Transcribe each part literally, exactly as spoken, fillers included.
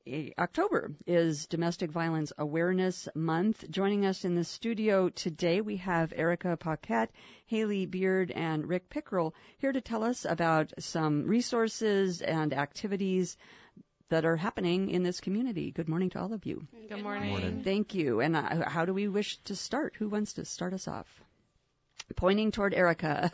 October is Domestic Violence Awareness Month. Joining us in the studio today, we have Erica Paquette, Haley Beard, and Rick Pickerel here to tell us about some resources and activities that are happening in this community. Good morning to all of you. Good morning. Good morning. Thank you. And uh, how do we wish to start? Who wants to start us off? Pointing toward Erica.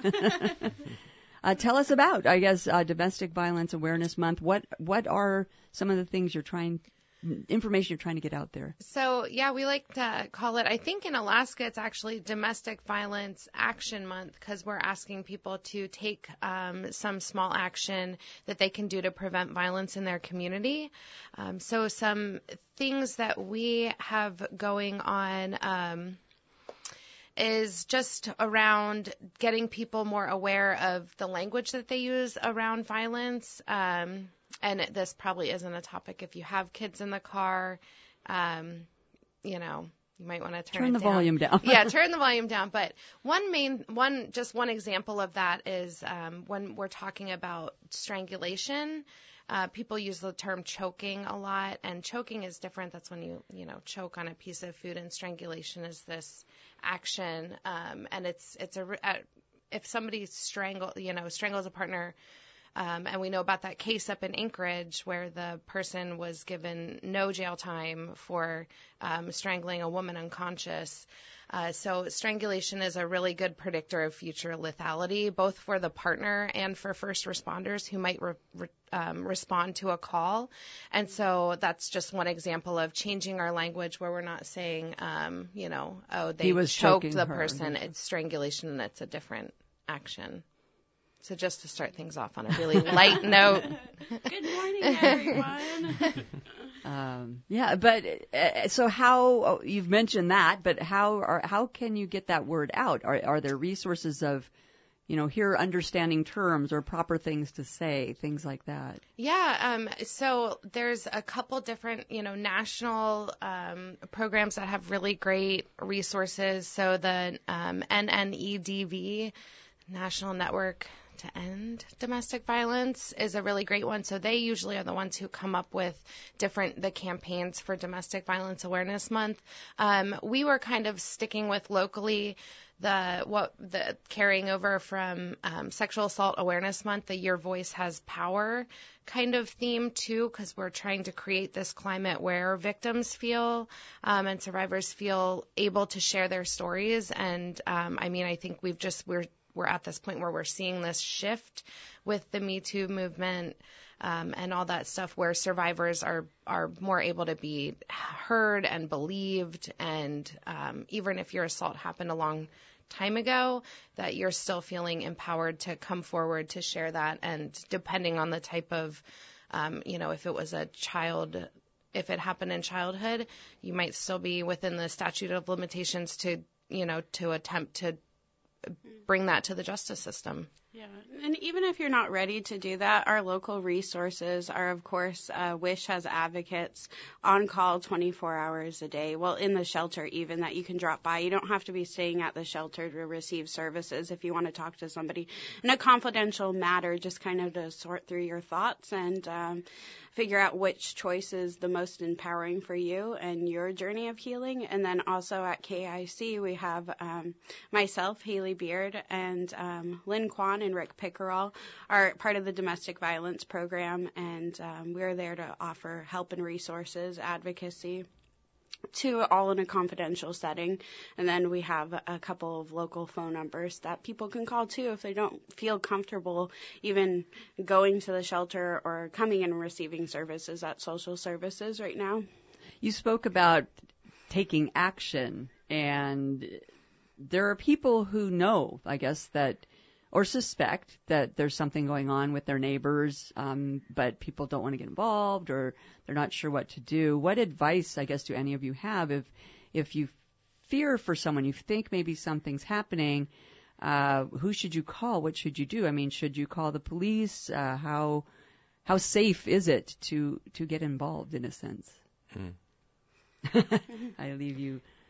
Uh, tell us about, I guess, uh, Domestic Violence Awareness Month. What what are some of the things you're trying, information you're trying to get out there? So, yeah, we like to call it, I think in Alaska, it's actually Domestic Violence Action Month, because we're asking people to take um, some small action that they can do to prevent violence in their community. Um, so some things that we have going on um is just around getting people more aware of the language that they use around violence. Um, and this probably isn't a topic if you have kids in the car. Um, you know, you might want to turn, turn it the down. volume down. Yeah, turn the volume down. But one main, one, just one example of that is um, when we're talking about strangulation. Uh, people use the term choking a lot, and choking is different. That's when you, you know, choke on a piece of food, and strangulation is this action. Um, and it's, it's a, uh, if somebody strangle, you know, strangles a partner, um, and we know about that case up in Anchorage where the person was given no jail time for um, strangling a woman unconscious. Uh, so strangulation is a really good predictor of future lethality, both for the partner and for first responders who might re- re- um, respond to a call. And so that's just one example of changing our language where we're not saying, um, you know, oh, they He was choked the her. person. It's strangulation, and it's a different action. So just to start things off on a really light note. Good morning, everyone. Um, yeah, but uh, so how oh, you've mentioned that, but how are how can you get that word out? Are are there resources of, you know, here understanding terms or proper things to say, things like that? Yeah, um, so there's a couple different, you know, national um, programs that have really great resources. So the um, N N E D V, National Network to End Domestic Violence, is a really great one. So they usually are the ones who come up with different the campaigns for Domestic Violence Awareness Month. Um, we were kind of sticking with locally the what the carrying over from um, Sexual Assault Awareness Month, the Your Voice Has Power kind of theme too, because we're trying to create this climate where victims feel um, and survivors feel able to share their stories. And um, I mean, I think we've just we're we're at this point where we're seeing this shift with the Me Too movement um, and all that stuff, where survivors are, are more able to be heard and believed. And um, even if your assault happened a long time ago, that you're still feeling empowered to come forward to share that. And depending on the type of, um, you know, if it was a child, if it happened in childhood, you might still be within the statute of limitations to, you know, to attempt to bring that to the justice system. Yeah, and even if you're not ready to do that, our local resources are, of course, uh, WISH has advocates on call twenty-four hours a day. Well, in the shelter even, that you can drop by. You don't have to be staying at the shelter to receive services if you want to talk to somebody in a confidential matter, just kind of to sort through your thoughts and um, figure out which choice is the most empowering for you and your journey of healing. And then also at K I C, we have um, myself, Haley Beard, and um, Lynn Kwan and Rick Pickerel are part of the domestic violence program, and um, we're there to offer help and resources, advocacy, to all in a confidential setting. And then we have a couple of local phone numbers that people can call too if they don't feel comfortable even going to the shelter or coming and receiving services at social services right now. You spoke about taking action, and there are people who know, I guess, that or suspect that there's something going on with their neighbors, um, but people don't want to get involved or they're not sure what to do. What advice, I guess, do any of you have if if you fear for someone, you think maybe something's happening, uh, who should you call? What should you do? I mean, should you call the police? Uh, how how safe is it to, to get involved in a sense? Hmm. I leave you.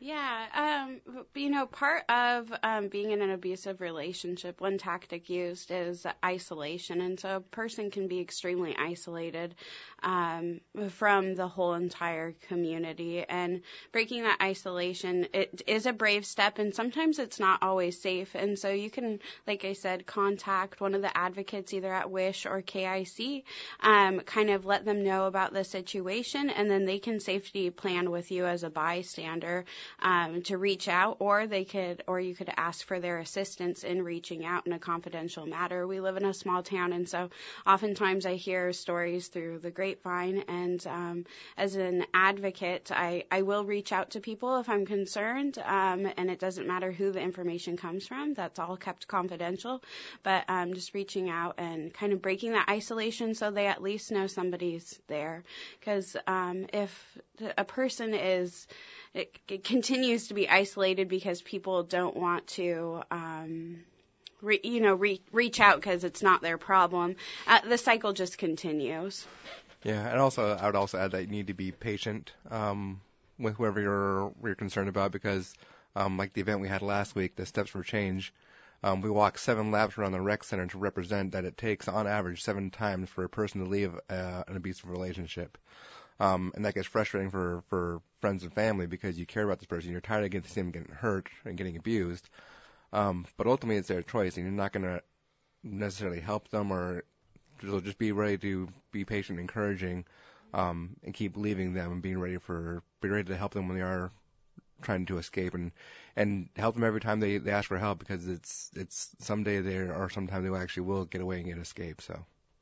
Yeah, um, you know, part of um, being in an abusive relationship, one tactic used is isolation, and so a person can be extremely isolated um, from the whole entire community. And breaking that isolation, it is a brave step, and sometimes it's not always safe. And so you can, like I said, contact one of the advocates either at WISH or K I C, um, kind of let them know about the situation, and then they can safety plan with you as a bystander. Um, to reach out, or they could, or you could ask for their assistance in reaching out in a confidential matter. We live in a small town, and so oftentimes I hear stories through the grapevine. And um, as an advocate, I, I will reach out to people if I'm concerned, um, and it doesn't matter who the information comes from. That's all kept confidential. But um, just reaching out and kind of breaking that isolation so they at least know somebody's there. Because um, if a person is It, it continues to be isolated because people don't want to, um, re, you know, re, reach out because it's not their problem. Uh, the cycle just continues. Yeah, and also I would also add that you need to be patient um, with whoever you're you're concerned about, because um, like the event we had last week, the Steps for Change, um, we walked seven laps around the rec center to represent that it takes on average seven times for a person to leave uh, an abusive relationship. Um, and that gets frustrating for, for friends and family because you care about this person. You're tired of getting to see them getting hurt and getting abused. Um, but ultimately, it's their choice, and you're not going to necessarily help them, or so just be ready to be patient, encouraging, um, and keep leaving them and being ready for be ready to help them when they are trying to escape, and and help them every time they, they ask for help, because it's it's someday they or sometime they actually will get away and get escape. So.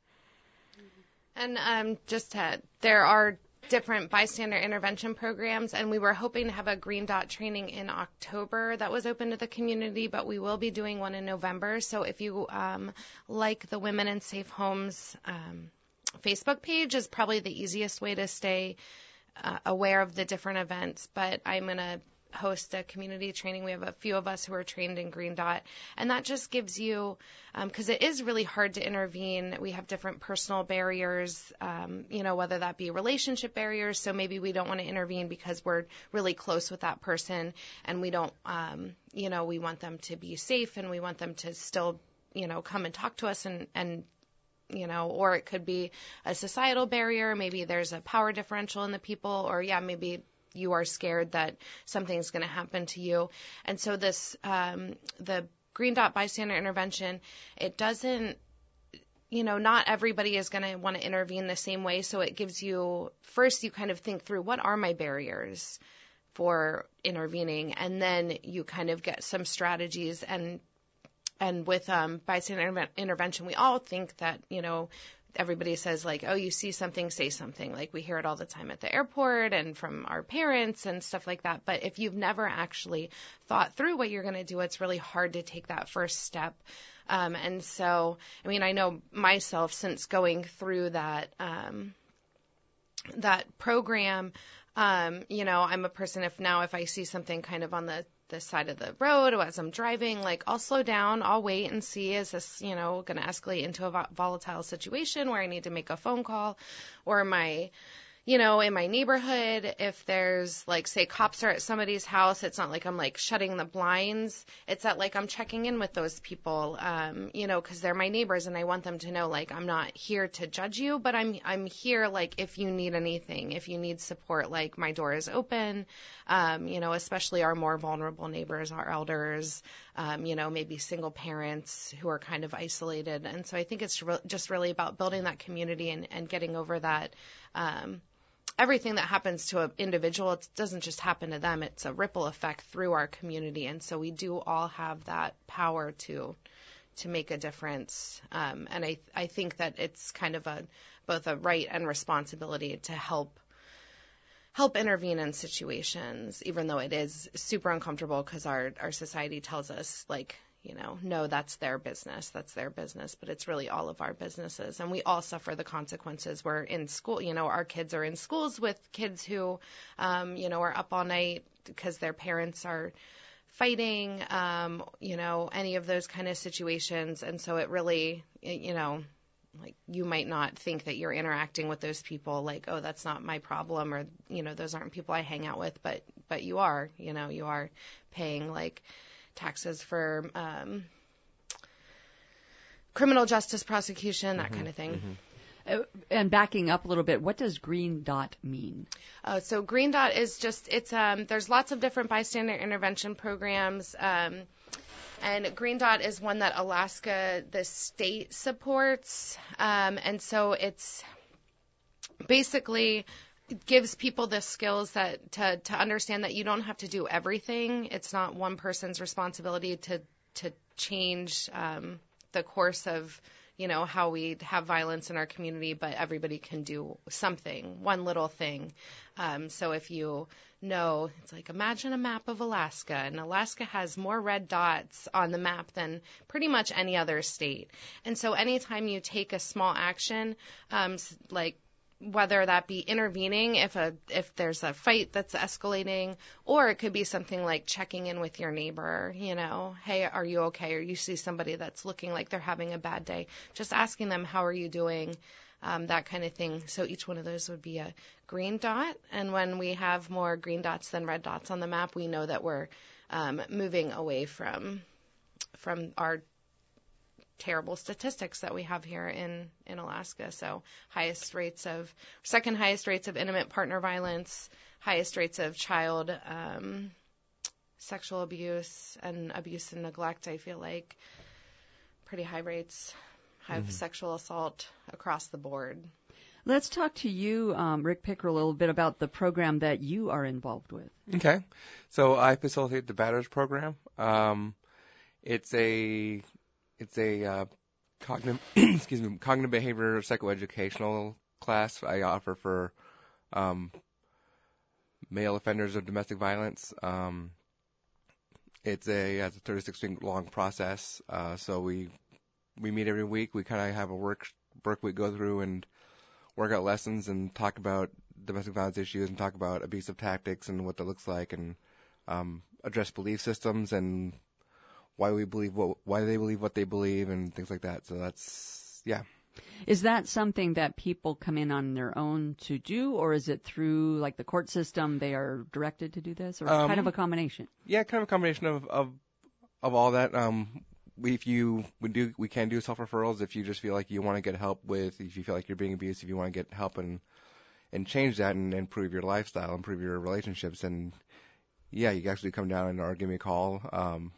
And um, just to, there are different bystander intervention programs, and we were hoping to have a Green Dot training in October that was open to the community, but we will be doing one in November. So if you um, like the Women in Safe Homes um, Facebook page is probably the easiest way to stay uh, aware of the different events. But I'm going to host a community training. We have a few of us who are trained in Green Dot, and that just gives you, because um, it is really hard to intervene. We have different personal barriers, um, you know, whether that be relationship barriers. So maybe we don't want to intervene because we're really close with that person, and we don't, um, you know, we want them to be safe, and we want them to still, you know, come and talk to us, and and you know, or it could be a societal barrier. Maybe there's a power differential in the people, or yeah, maybe you are scared that something's going to happen to you. And so this, um, the Green Dot bystander intervention, it doesn't, you know, not everybody is going to want to intervene the same way. So it gives you, first you kind of think through, what are my barriers for intervening? And then you kind of get some strategies. And, and with um, bystander inter- intervention, we all think that, you know, everybody says, like, oh, you see something, say something. Like, we hear it all the time at the airport and from our parents and stuff like that. But if you've never actually thought through what you're going to do, it's really hard to take that first step. Um, and so, I mean, I know myself, since going through that um, that program, um, you know, I'm a person, if now if I see something kind of on the the side of the road or as I'm driving, like, I'll slow down, I'll wait and see, is this, you know, going to escalate into a volatile situation where I need to make a phone call, or my, you know, in my neighborhood, if there's, like, say cops are at somebody's house, it's not like I'm, like, shutting the blinds. It's that, like, I'm checking in with those people, um, you know, because they're my neighbors, and I want them to know, like, I'm not here to judge you, but I'm I'm here, like, if you need anything, if you need support, like, my door is open, um, you know, especially our more vulnerable neighbors, our elders, um, you know, maybe single parents who are kind of isolated. And so I think it's re- just really about building that community and, and getting over that, um, everything that happens to an individual, it doesn't just happen to them. It's a ripple effect through our community. And so we do all have that power to to make a difference. Um, and I I think that it's kind of a both a right and responsibility to help help intervene in situations, even though it is super uncomfortable because our, our society tells us, like, you know, no, that's their business. That's their business. But it's really all of our businesses. And we all suffer the consequences. We're in school, you know, our kids are in schools with kids who, um, you know, are up all night because their parents are fighting, um, you know, any of those kind of situations. And so it really, you know, like you might not think that you're interacting with those people like, oh, that's not my problem, or, you know, those aren't people I hang out with, but but you are, you know, you are paying like taxes for um, criminal justice prosecution, that mm-hmm, kind of thing. Mm-hmm. Uh, and backing up a little bit, what does Green Dot mean? Uh, so Green Dot is just, it's um, there's lots of different bystander intervention programs. Um, And Green Dot is one that Alaska, the state, supports. Um, and so it's basically gives people the skills that to, to understand that you don't have to do everything. It's not one person's responsibility to, to change um, the course of, you know, how we have violence in our community, but everybody can do something, one little thing. Um, so if you know, it's like, imagine a map of Alaska, and Alaska has more red dots on the map than pretty much any other state. And so anytime you take a small action, um, like whether that be intervening if a if there's a fight that's escalating, or it could be something like checking in with your neighbor, you know, hey, are you okay? Or you see somebody that's looking like they're having a bad day, just asking them, how are you doing? Um, that kind of thing. So each one of those would be a green dot. And when we have more green dots than red dots on the map, we know that we're um, moving away from from our terrible statistics that we have here in, in Alaska. So highest rates of, second highest rates of intimate partner violence, highest rates of child um, sexual abuse and abuse and neglect, I feel like. Pretty high rates of mm-hmm. sexual assault across the board. Let's talk to you, um, Rick Picker, a little bit about the program that you are involved with. Okay. So I facilitate the Batters program. Um, it's a it's a uh, cognitive excuse me cognitive behavior psychoeducational class I offer for um, male offenders of domestic violence. Um, it's a it's a thirty-six week long process. Uh, so we we meet every week. We kind of have a work work week go through and work out lessons and talk about domestic violence issues and talk about abusive tactics and what that looks like, and um, address belief systems and why we believe what, why they believe what they believe and things like that. So that's, yeah. Is that something that people come in on their own to do, or is it through like the court system they are directed to do this, or um, kind of a combination? Yeah, kind of a combination of of, of all that. Um, we, if you we do we can do self referrals if you just feel like you want to get help with, if you feel like you're being abused, if you want to get help and and change that and improve your lifestyle, improve your relationships, and yeah, you can actually come down and or give me a call. Um,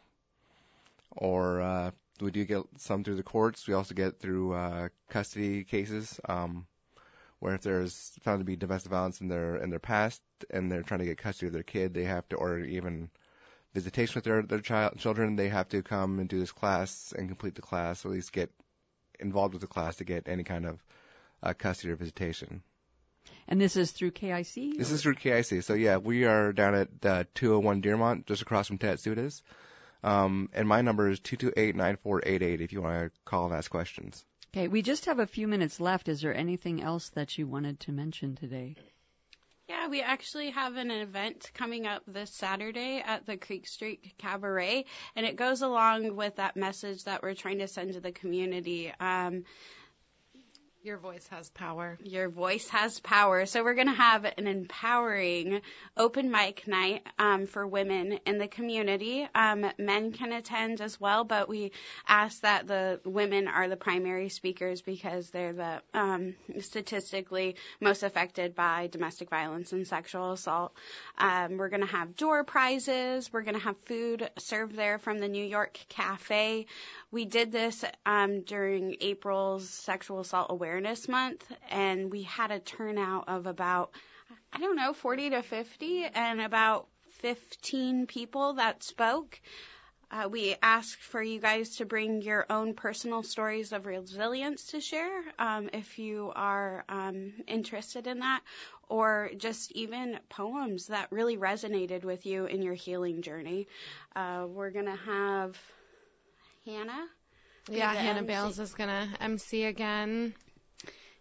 or uh, we do get some through the courts. We also get through uh, custody cases, um, where if there's found to be domestic violence in their in their past and they're trying to get custody of their kid, they have to, or even visitation with their their child children, they have to come and do this class and complete the class, or at least get involved with the class to get any kind of uh, custody or visitation. And this is through K I C? This or? is through K I C. So yeah, we are down at uh, two oh one Dearmont, just across from Tetsuda's. Um, and my number is two two eight, nine four eight eight if you want to call and ask questions. Okay, we just have a few minutes left. Is there anything else that you wanted to mention today? Yeah, we actually have an event coming up this Saturday at the Creek Street Cabaret, and it goes along with that message that we're trying to send to the community. Um, Your voice has power. Your voice has power. So we're going to have an empowering open mic night um, for women in the community. Um, men can attend as well, but we ask that the women are the primary speakers because they're the um, statistically most affected by domestic violence and sexual assault. Um, we're going to have door prizes. We're going to have food served there from the New York Cafe. We did this um, during April's Sexual Assault Awareness Month, and we had a turnout of about, I don't know, forty to fifty, and about fifteen people that spoke. Uh, we asked for you guys to bring your own personal stories of resilience to share, um, if you are um, interested in that, or just even poems that really resonated with you in your healing journey. Uh, we're going to have Hannah. Yeah, Hannah M C. Bales is going to M C again.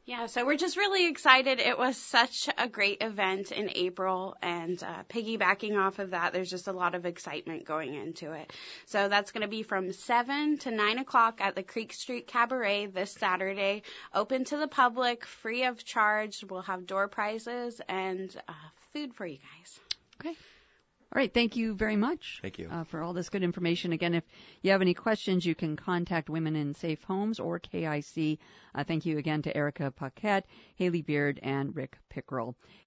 Yeah, so we're just really excited. It was such a great event in April, and uh, piggybacking off of that, there's just a lot of excitement going into it. So that's going to be from seven to nine o'clock at the Creek Street Cabaret this Saturday, open to the public, free of charge. We'll have door prizes and uh, food for you guys. Okay. All right. Thank you very much. Thank you. Uh, for all this good information. Again, if you have any questions, you can contact Women in Safe Homes or K I C. Uh, thank you again to Erica Paquette, Haley Beard, and Rick Pickrell.